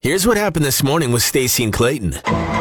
Here's what happened this morning with Stacey and Clayton.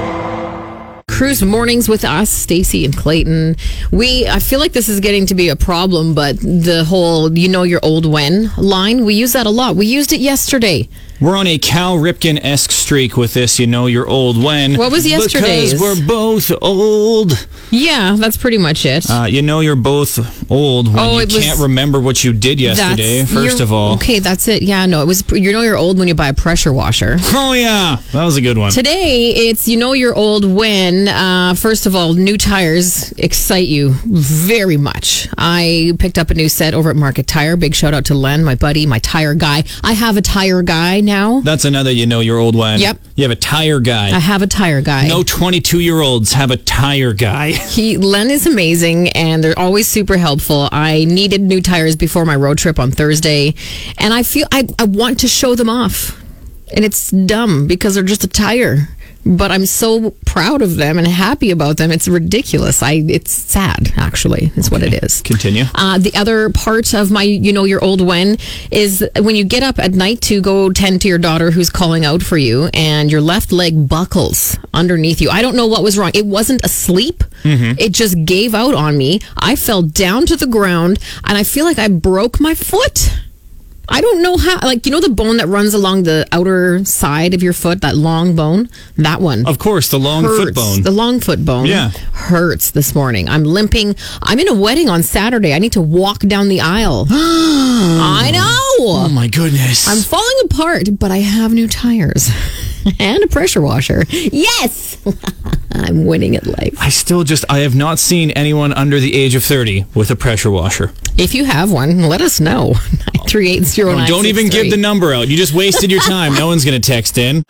Cruise mornings with us, Stacey and Clayton. I feel like this is getting to be a problem, but the whole "you know your old when" line, we use that a lot. We used it yesterday. We're on a Cal Ripken-esque streak with this, you know your old when. What was yesterday's? Because we're both old. Yeah, that's pretty much it. You know you're both old when you can't remember what you did yesterday, first of all. Okay, that's it. Yeah, no, it was, you know you're old when you buy a pressure washer. Oh, yeah. That was a good one. Today, it's you know you're old when, first of all, new tires excite you very much. I picked up a new set over at Market Tire. Big shout out to Len, my buddy, my tire guy. I have a tire guy now. That's another you know your old when. Yep. You have a tire guy. I have a tire guy. No 22-year-olds have a tire guy. Len is amazing, and they're always super helpful. I needed new tires before my road trip on Thursday, and I feel I want to show them off. And it's dumb because they're just a tire. But I'm so proud of them and happy about them. It's ridiculous. It's sad, actually. It's what it is. Continue. The other part of my, you know, your old when is when you get up at night to go tend to your daughter who's calling out for you and your left leg buckles underneath you. I don't know what was wrong. It wasn't asleep. Mm-hmm. It just gave out on me. I fell down to the ground and I feel like I broke my foot. I don't know how, like, you know the bone that runs along the outer side of your foot, that long bone? That one. Of course, the long foot bone. The long foot bone hurts this morning. I'm limping. I'm in a wedding on Saturday. I need to walk down the aisle. I know. Oh, my goodness. I'm falling apart, but I have new tires and a pressure washer. Yes! I'm winning at life. I have not seen anyone under the age of 30 with a pressure washer. If you have one, let us know. 9380963. Don't even give the number out. You just wasted your time. No one's going to text in.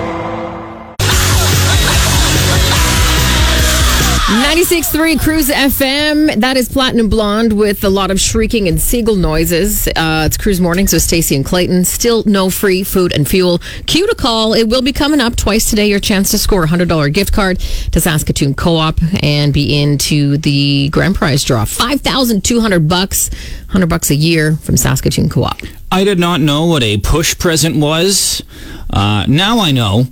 96.3 Cruise FM. That is Platinum Blonde with a lot of shrieking and seagull noises. It's Cruise Mornings with Stacey and Clayton. Still no free food and fuel. Cue to call. It will be coming up twice today. Your chance to score a $100 gift card to Saskatoon Co-op and be into the grand prize draw. $5,200, $100 a year from Saskatoon Co-op. I did not know what a push present was. Now I know.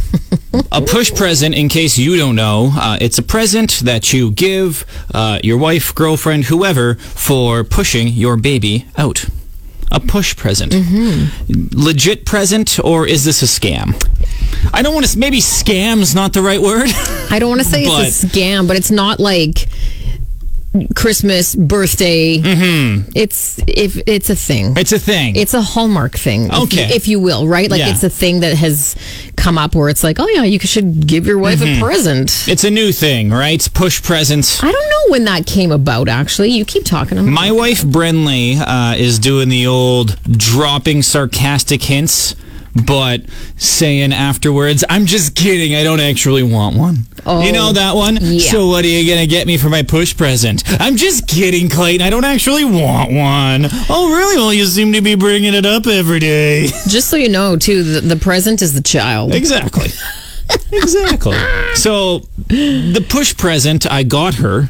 A push present, in case you don't know, it's a present that you give your wife, girlfriend, whoever, for pushing your baby out. A push present. Mm-hmm. Legit present, or is this a scam? I don't want to... Maybe scam's not the right word. I don't want to say it's a scam, but it's not like Christmas, birthday. Mm-hmm. It's a thing. It's a thing. It's a Hallmark thing, if you will, right? Like it's a thing that has come up where it's like, oh yeah, you should give your wife a present. It's a new thing, right? Push presents. I don't know when that came about, actually. You keep talking about My wife, Brinley, is doing the old dropping sarcastic hints, but saying afterwards, I'm just kidding, I don't actually want one. Oh, you know that one? Yeah. So what are you going to get me for my push present? I'm just kidding, Clayton, I don't actually want one. Oh, really? Well, you seem to be bringing it up every day. Just so you know, too, the present is the child. Exactly. Exactly. So the push present I got her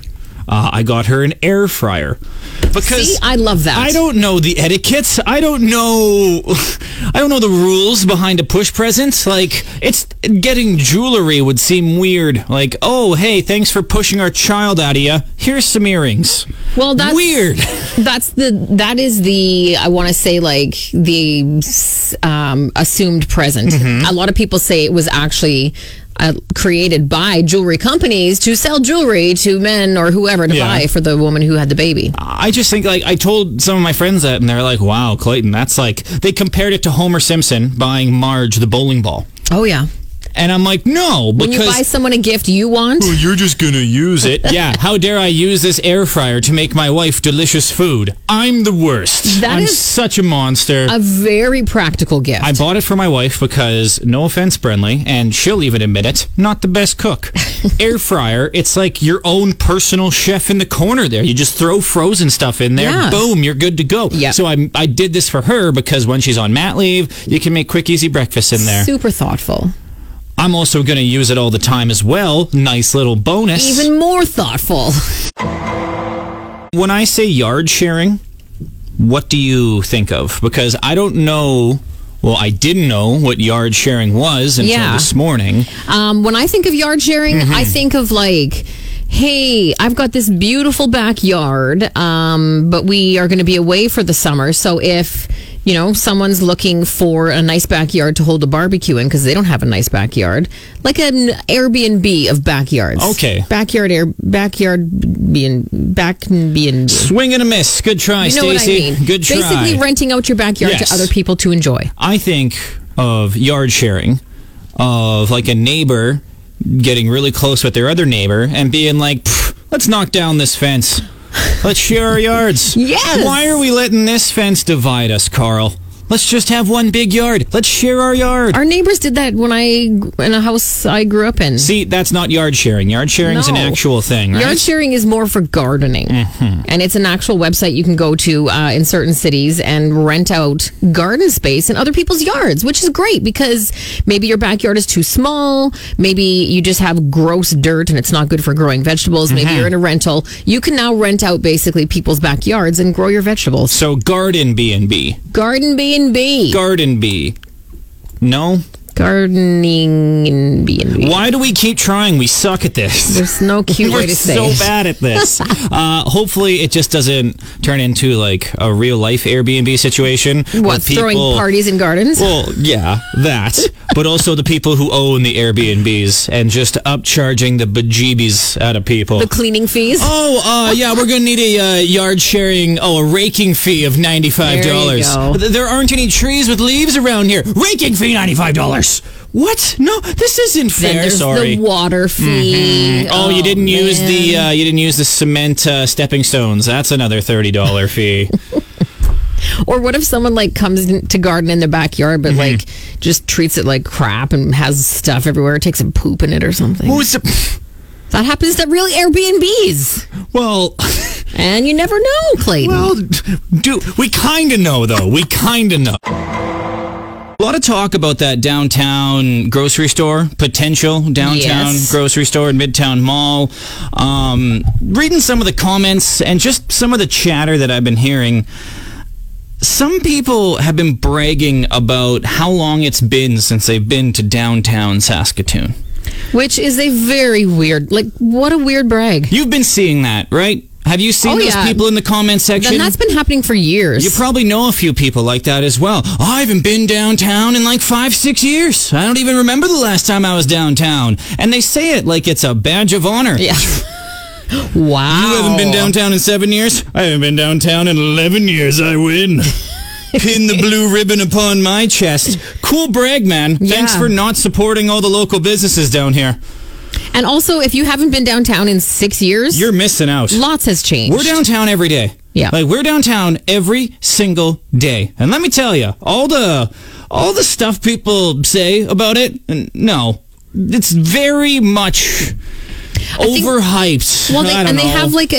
an air fryer. Because see, I love that. I don't know the etiquette. I don't know the rules behind a push present. Like, it's getting jewelry would seem weird. Like, oh, hey, thanks for pushing our child out of you. Here's some earrings. Well, that's weird. That is the I want to say, like, the assumed present. Mm-hmm. A lot of people say it was actually created by jewelry companies to sell jewelry to men or whoever to buy for the woman who had the baby. I just think, like, I told some of my friends that, and they're like, wow, Clayton, that's like, they compared it to Homer Simpson buying Marge the bowling ball. Oh, yeah. And I'm like, no, because... When you buy someone a gift you want? Oh, you're just going to use it. Yeah, how dare I use this air fryer to make my wife delicious food? I'm the worst. I'm such a monster. A very practical gift. I bought it for my wife because, no offense, Brenly, and she'll even admit it, not the best cook. Air fryer, it's like your own personal chef in the corner there. You just throw frozen stuff in there, boom, you're good to go. Yep. So I did this for her because when she's on mat leave, you can make quick, easy breakfast in there. Super thoughtful. I'm also going to use it all the time as well. Nice little bonus. Even more thoughtful. When I say yard sharing, what do you think of? Because I don't know Well, I didn't know what yard sharing was until Yeah. this morning. When I think of yard sharing, I think of like, hey, I've got this beautiful backyard, but we are going to be away for the summer. So if, someone's looking for a nice backyard to hold a barbecue in because they don't have a nice backyard, like an Airbnb of backyards. Okay. Backyard B&B. Swing and a miss. Good try, You know what I Stacey. mean? Good try. Basically renting out your backyard Yes. to other people to enjoy. I think of yard sharing, of like a neighbor getting really close with their other neighbor and being like, let's knock down this fence. Let's share our yards. Yes. Why are we letting this fence divide us, Carl? Let's just have one big yard. Let's share our yard. Our neighbors did that in a house I grew up in. See, that's not yard sharing. Yard sharing is an No. actual thing, right? Yard sharing is more for gardening. And it's an actual website you can go to in certain cities and rent out garden space in other people's yards, which is great because maybe your backyard is too small. Maybe you just have gross dirt and it's not good for growing vegetables. Maybe you're in a rental. You can now rent out basically people's backyards and grow your vegetables. So garden B&B. Garden B&B. Garden B. No? Gardening B&B. Why do we keep trying? We suck at this. There's no cute way We're to say so it. bad at this. Hopefully, it just doesn't turn into like a real life Airbnb situation. where What, throwing parties in gardens? Well, yeah, that. But also the people who own the Airbnbs and just upcharging the bejeebies out of people. The cleaning fees? Yeah, we're going to need a yard sharing, a raking fee of $95. There you go. There aren't any trees with leaves around here. Raking fee, $95. What? No, this isn't Then fair. there's Sorry. the water fee. Oh, you didn't use man. you didn't use the cement stepping stones. That's another $30 fee. Or what if someone like comes to garden in their backyard, but like just treats it like crap and has stuff everywhere, takes a poop in it or something? Who's the? That happens to really Airbnbs, Well, and you never know, Clayton. we kind of know though. We kind of know. A lot of talk about that downtown grocery store, potential downtown Yes. grocery store in Midtown Mall. Reading some of the comments and just some of the chatter that I've been hearing, some people have been bragging about how long it's been since they've been to downtown Saskatoon. Which is a very weird, what a weird brag. You've been seeing that, right? Have you seen Oh, those yeah. people in the comment section? And that's been happening for years. You probably know a few people like that as well. I haven't been downtown in like 5-6 years. I don't even remember the last time I was downtown. And they say it like it's a badge of honor. Yeah. Wow. You haven't been downtown in 7 years? I haven't been downtown in 11 years. I win. Pin the blue ribbon upon my chest. Cool brag, man. Thanks Yeah. for not supporting all the local businesses down here. And also, if you haven't been downtown in 6 years, You're missing out. lots has changed. We're downtown every day. Yeah. Like we're downtown every single day. And let me tell you, all the stuff people say about it, no. It's very much overhyped. Well, I don't and they know. have like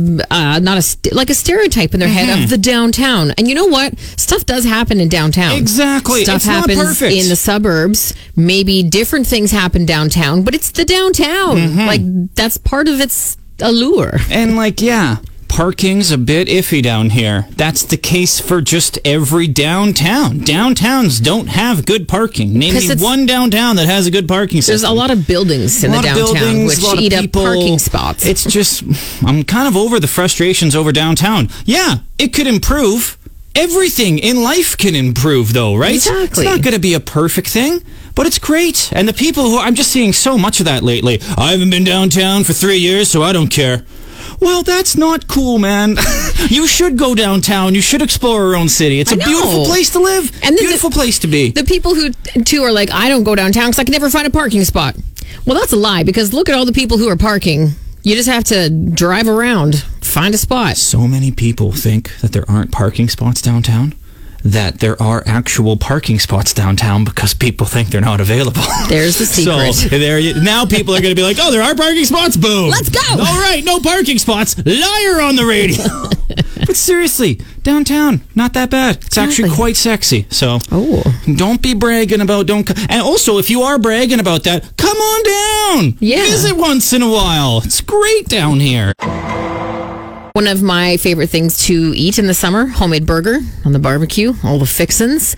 a stereotype in their head of the downtown. And you know what? Stuff does happen in downtown. Exactly. Stuff It's not happens perfect. in the suburbs. Maybe different things happen downtown, but it's the downtown. Mm-hmm. Like that's part of its allure. And parking's a bit iffy down here. That's the case for just every downtown. Downtowns don't have good parking. Name 'Cause me it's- one downtown that has a good parking system. There's a lot of buildings in A the lot of downtown buildings, a lot which of eat up people. parking spots. It's just, I'm kind of over the frustrations over downtown. Yeah, it could improve. Everything in life can improve, though, right? Exactly. It's not going to be a perfect thing, but it's great. And the people who, I'm just seeing so much of that lately. I haven't been downtown for 3 years, so I don't care. Well, that's not cool, man. You should go downtown. You should explore our own city. It's I a know. beautiful place to live. And then beautiful place to be. The people who, too, are like, I don't go downtown because I can never find a parking spot. Well, that's a lie because look at all the people who are parking. You just have to drive around, find a spot. So many people think that there aren't parking spots downtown, that there are actual parking spots downtown because people think they're not available. There's the secret. So now people are going to be like, oh, there are parking spots? Boom. Let's go. All right, no parking spots. Liar on the radio. But seriously, downtown, not that bad. It's actually Exactly. quite sexy. So Oh. don't be bragging about, and also if you are bragging about that, come on down. Yeah. Visit once in a while. It's great down here. One of my favorite things to eat in the summer, homemade burger on the barbecue, all the fixins,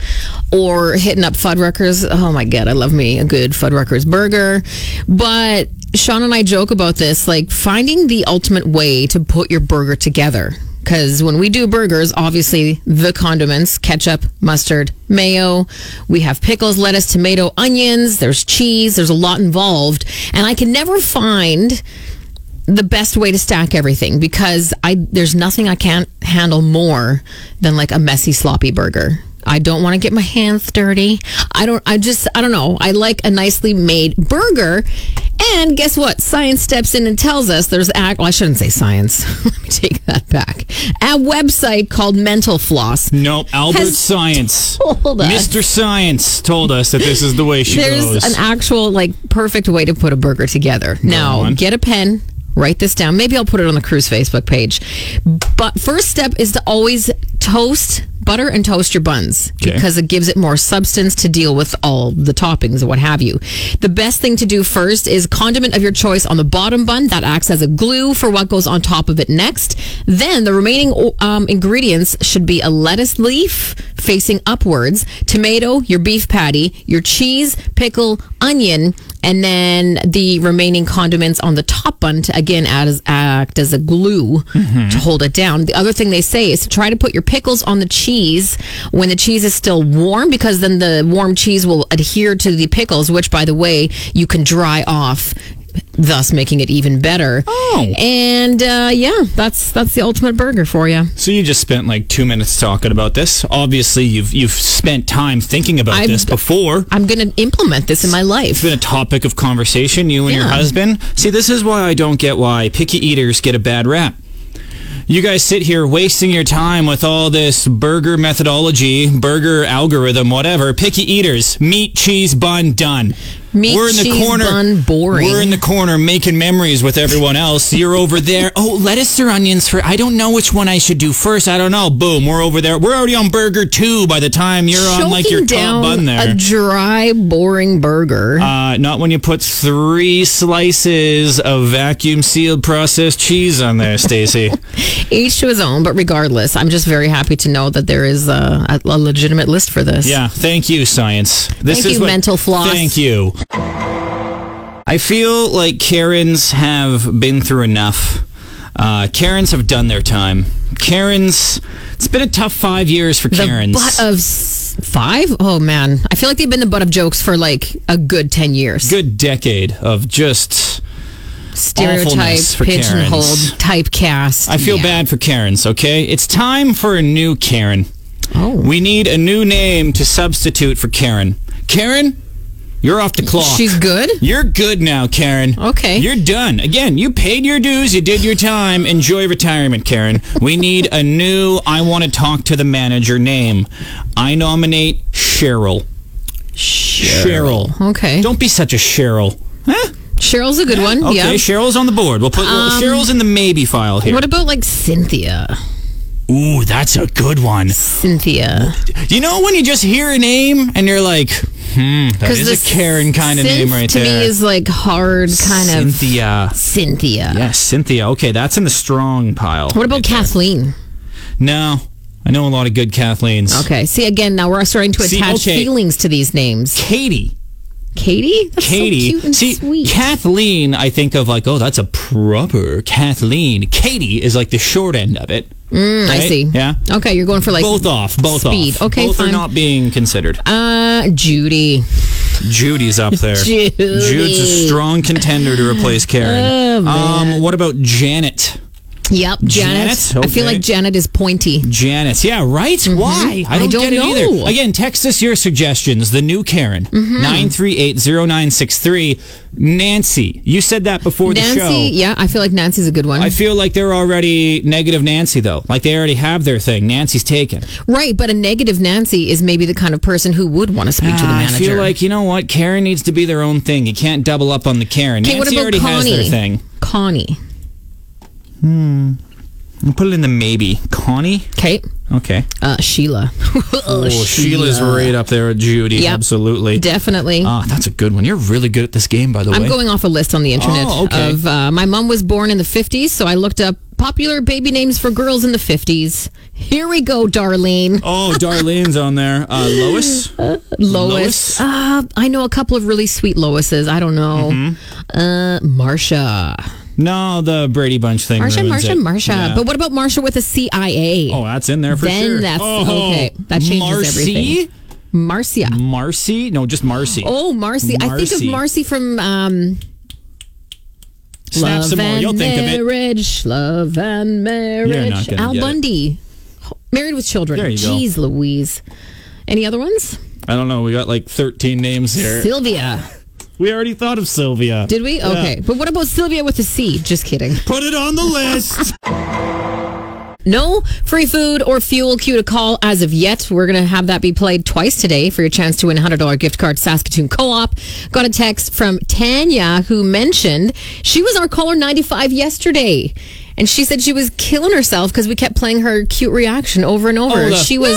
or hitting up Fuddruckers. Oh my God, I love me a good Fuddruckers burger. But Sean and I joke about this, like finding the ultimate way to put your burger together. Because when we do burgers, obviously the condiments, ketchup, mustard, mayo, we have pickles, lettuce, tomato, onions, there's cheese, there's a lot involved. And I can never find the best way to stack everything because there's nothing I can't handle more than like a messy, sloppy burger. I don't want to get my hands dirty. I don't know. I like a nicely made burger. And guess what? Science steps in and tells us I shouldn't say science. Let me take that back. A website called Mental Floss. No, Albert Science. Mr. Science told us that this is the way she goes. There's an actual, like, perfect way to put a burger together. Now, get a pen. Write this down. Maybe I'll put it on the Cruise Facebook page. But first step is to always butter and toast your buns because it gives it more substance to deal with all the toppings and what have you. The best thing to do first is condiment of your choice on the bottom bun. That acts as a glue for what goes on top of it next. Then the remaining ingredients should be a lettuce leaf facing upwards, tomato, your beef patty, your cheese, pickle, onion, and then the remaining condiments on the top bun to, again, act as a glue to hold it down. The other thing they say is to try to put your pickles on the cheese when the cheese is still warm, because then the warm cheese will adhere to the pickles, which, by the way, you can dry off, thus making it even better. And that's the ultimate burger for you. So you just spent like 2 minutes talking about this. Obviously, you've spent time thinking about this before. I'm going to implement this in my life. It's been a topic of conversation, you and your husband. See, this is why I don't get why picky eaters get a bad rap. You guys sit here wasting your time with all this burger methodology, burger algorithm, whatever. Picky eaters, meat, cheese, bun, done. Meat, cheese, bun, boring. We're in the corner making memories with everyone else. You're over there. Oh, lettuce or onions for... I don't know which one I should do first. I don't know. Boom, we're over there. We're already on burger 2 by the time you're on like your top bun there. A dry, boring burger. Not when you put 3 slices of vacuum-sealed processed cheese on there, Stacey. Each to his own, but regardless, I'm just very happy to know that there is a legitimate list for this. Yeah, thank you, science. Thank you, Mental Floss. Thank you. I feel like Karens have been through enough. Karens have done their time. It's been a tough 5 years for Karens. The butt of 5? Oh, man. I feel like they've been the butt of jokes for like a good 10 years. Good decade of just... stereotype, pigeonholed, typecast. I feel bad for Karens, okay? It's time for a new Karen. Oh. We need a new name to substitute for Karen. Karen, you're off the clock. She's good? You're good now, Karen. Okay. You're done. Again, you paid your dues. You did your time. Enjoy retirement, Karen. We need a new I want to talk to the manager name. I nominate Cheryl. Cheryl. Okay. Don't be such a Cheryl. Huh? Cheryl's a good one. Okay, yeah. Cheryl's on the board. We'll put Cheryl's in the maybe file here. What about like Cynthia? Ooh, that's a good one. Cynthia. You know when you just hear a name and you're like, that is a Karen kind of name right there. To me is like hard kind of... Cynthia. Yes, Cynthia. Okay, that's in the strong pile. What about Kathleen? No. I know a lot of good Kathleens. Okay. See, again, now we're starting to attach feelings to these names. Katie? That's Katie. So cute and sweet. Kathleen, I think of like, oh, that's a proper Kathleen. Katie is like the short end of it. Right? I see. Yeah. Okay, you're going for like both off. Speed. Okay, both fine. are not being considered. Judy. Judy's up there. Jude's a strong contender to replace Karen. Oh, man. What about Janet? Yep, Janet. Okay. I feel like Janet is pointy. Janet, yeah, right? Mm-hmm. Why? I don't get it either. Again, text us your suggestions. The new Karen, 938-0963. Nancy, you said that before the show. Nancy, yeah, I feel like Nancy's a good one. I feel like they're already negative Nancy, though. Like they already have their thing. Nancy's taken. Right, but a negative Nancy is maybe the kind of person who would want to speak to the manager. I feel like, you know what? Karen needs to be their own thing. You can't double up on the Karen. Okay, Nancy already has their thing. Connie. I'll put it in the maybe. Connie? Okay. Sheila. Sheila's right up there with Judy. Yep, absolutely. Definitely. That's a good one. You're really good at this game, by the way. I'm going off a list on the internet of my mom was born in the 50s, so I looked up Popular baby names for girls in the 50s. Here we go, Darlene. Oh, Darlene's on there. Lois? Lois. I know a couple of really sweet Loises. I don't know. Marsha. No, the Brady Bunch thing. Marsha. Yeah. But what about Marsha with a CIA? Oh, that's in there for sure. Then that's okay. That changes everything. Marcia. Marcy? No, just Marcy. Oh, Marcy. I think of Marcy from Snap Love some more. You'll and think of it. Marriage. Love and Marriage. You're not gonna Al get it. Bundy. Married with Children. There you go. Jeez Louise. Any other ones? I don't know. We got like 13 names here. Sylvia. We already thought of Sylvia. Did we? Okay. But what about Sylvia with a C? Just kidding. Put it on the list. No free food or fuel queue to call as of yet. We're going to have that be played twice today for your chance to win a $100 gift card to Saskatoon Co-op. Got a text from Tanya who mentioned she was our caller 95 yesterday. And she said she was killing herself because we kept playing her cute reaction over and over. She was...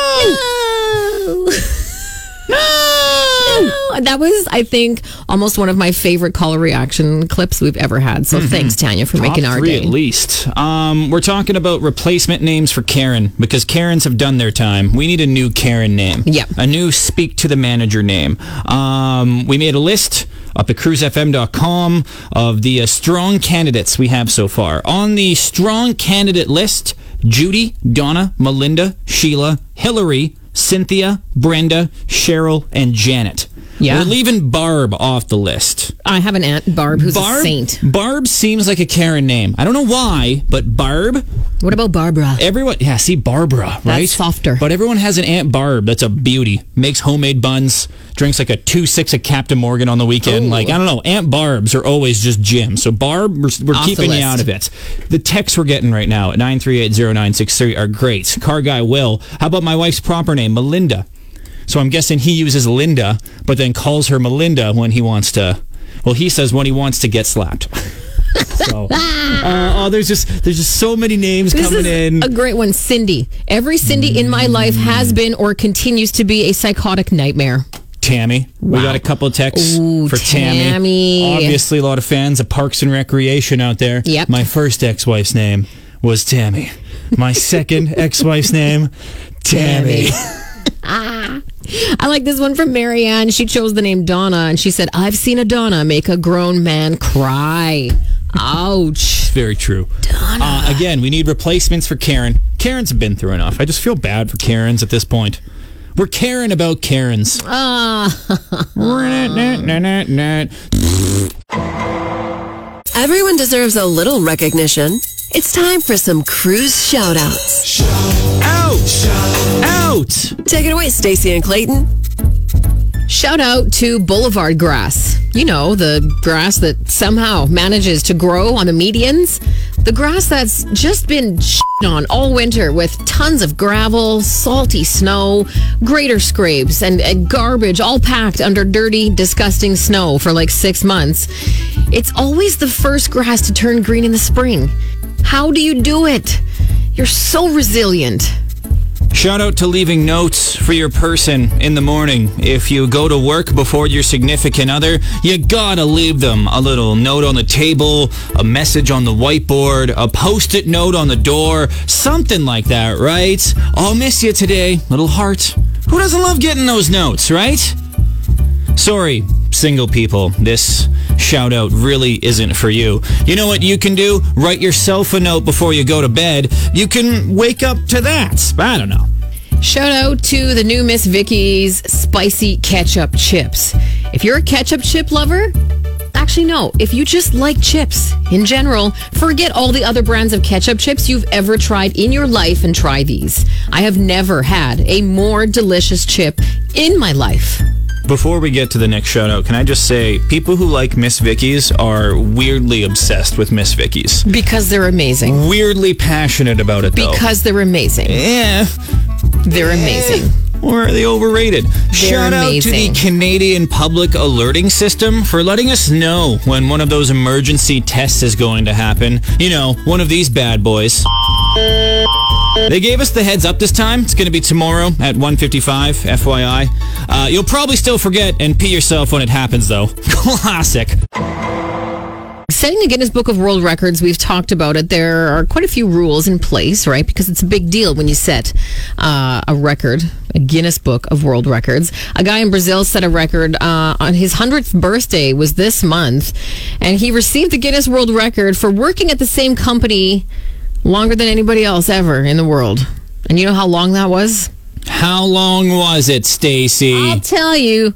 No! That was, I think, almost one of my favorite caller reaction clips we've ever had. So thanks, Tanya, for making our day. Top 3 at least. We're talking about replacement names for Karen because Karens have done their time. We need a new Karen name. Yep. A new speak to the manager name. We made a list up at cruisefm.com of the strong candidates we have so far. On the strong candidate list, Judy, Donna, Melinda, Sheila, Hillary, Cynthia, Brenda, Cheryl, and Janet. Yeah. We're leaving Barb off the list. I have an aunt, Barb, who's a saint. Barb seems like a Karen name. I don't know why, but Barb. What about Barbara? See, Barbara, right? That's softer. But everyone has an Aunt Barb that's a beauty. Makes homemade buns, drinks like a 2-6 of Captain Morgan on the weekend. Ooh. Like, I don't know, Aunt Barbs are always just Jim. So Barb, we're keeping you out of it. The texts we're getting right now at 9380963 are great. Car guy Will. How about my wife's proper name, Melinda? So I'm guessing he uses Linda, but then calls her Melinda when he wants to. Well, he says when he wants to get slapped. So, there's just so many names coming in. A great one, Cindy. Every Cindy in my life has been or continues to be a psychotic nightmare. Tammy. Wow. We got a couple of texts for Tammy. Tammy. Obviously, a lot of fans of Parks and Recreation out there. Yep. My first ex-wife's name was Tammy. My second ex-wife's name, Tammy. I like this one from Marianne. She chose the name Donna, and she said, I've seen a Donna make a grown man cry. Ouch. Very true. Donna. Again, we need replacements for Karen. Karens have been through enough. I just feel bad for Karens at this point. We're caring about Karens. Everyone deserves a little recognition. It's time for some cruise shout-outs. Out! Take it away, Stacey and Clayton. Shout out to boulevard grass. You know, the grass that somehow manages to grow on the medians. The grass that's just been on all winter with tons of gravel, salty snow, grater scrapes, and garbage all packed under dirty, disgusting snow for like 6 months. It's always the first grass to turn green in the spring. How do you do it? You're so resilient. Shout out to leaving notes for your person in the morning. If you go to work before your significant other, you gotta leave them a little note on the table, a message on the whiteboard, a post-it note on the door, something like that, right? I'll miss you today, little heart. Who doesn't love getting those notes, right? Sorry, single people, this shout out really isn't for you. You know what you can do? Write yourself a note before you go to bed. You can wake up to that. I don't know. Shout out to the new Miss Vicky's spicy ketchup chips. If you're a ketchup chip lover, actually no. If you just like chips in general, forget all the other brands of ketchup chips you've ever tried in your life and try these. I have never had a more delicious chip in my life. Before we get to the next shout out, can I just say, people who like Miss Vicky's are weirdly obsessed with Miss Vicky's. Because they're amazing. Weirdly passionate about it, though. Because they're amazing. Yeah. They're amazing. Or are they overrated? Shout out to the Canadian Public Alerting System for letting us know when one of those emergency tests is going to happen. You know, one of these bad boys. They gave us the heads up this time. It's going to be tomorrow at 1:55, FYI. You'll probably still forget and pee yourself when it happens, though. Classic. setting the Guinness Book of World Records, we've talked about it. There are quite a few rules in place, right? Because it's a big deal when you set a record, a Guinness Book of World Records. A guy in Brazil set a record on his 100th birthday was this month, and he received the Guinness World Record for working at the same company longer than anybody else ever in the world. And you know how long that was? How long was it, Stacey? I'll tell you,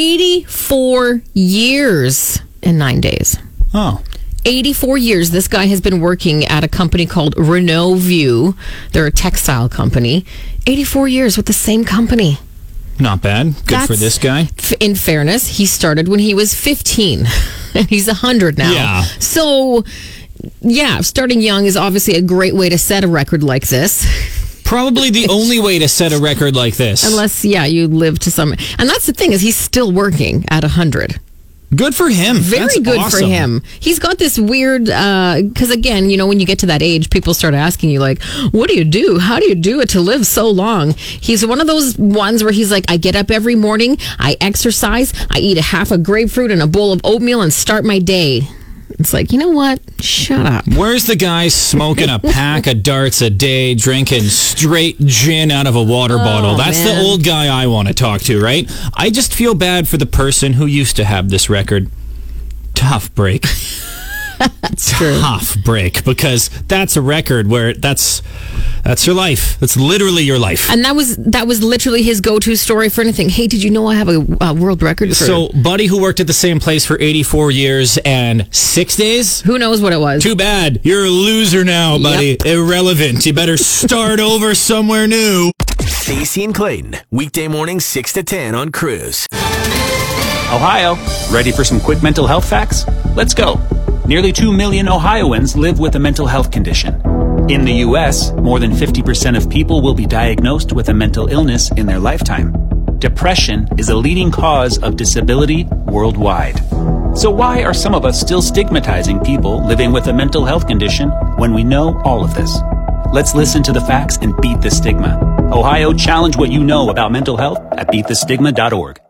84 years and 9 days. Oh. 84 years. This guy has been working at a company called Renault View. They're a textile company. 84 years with the same company. Not bad. Good for this guy. In fairness, he started when he was 15, and he's 100 now. Yeah. So, yeah, starting young is obviously a great way to set a record like this. Probably the only way to set a record like this. Unless, yeah, you live to some... And that's the thing, is he's still working at 100. Good for him. Very good awesome. for him. He's got this weird, because again, you know, when you get to that age, people start asking you like, what do you do? How do you do it to live so long? He's one of those ones where he's like, I get up every morning, I exercise, I eat half a grapefruit and a bowl of oatmeal and start my day. It's like, you know what? Shut up. Where's the guy smoking a pack of darts a day, drinking straight gin out of a water bottle? That's man. the old guy I want to talk to, right? I just feel bad for the person who used to have this record. Tough break. That's true. Tough break, because that's a record where that's your life. That's literally your life. And that was literally his go-to story for anything. Hey, did you know I have a world record for... So, buddy who worked at the same place for 84 years and 6 days? Who knows what it was? Too bad. You're a loser now, buddy. Yep. Irrelevant. You better start over somewhere new. Stacey and Clayton, weekday mornings 6 to 10 on Cruise. Ohio, ready for some quick mental health facts? Let's go. Nearly 2 million Ohioans live with a mental health condition. In the U.S., more than 50% of people will be diagnosed with a mental illness in their lifetime. Depression is a leading cause of disability worldwide. So why are some of us still stigmatizing people living with a mental health condition when we know all of this? Let's listen to the facts and beat the stigma. Ohio, challenge what you know about mental health at beatthestigma.org.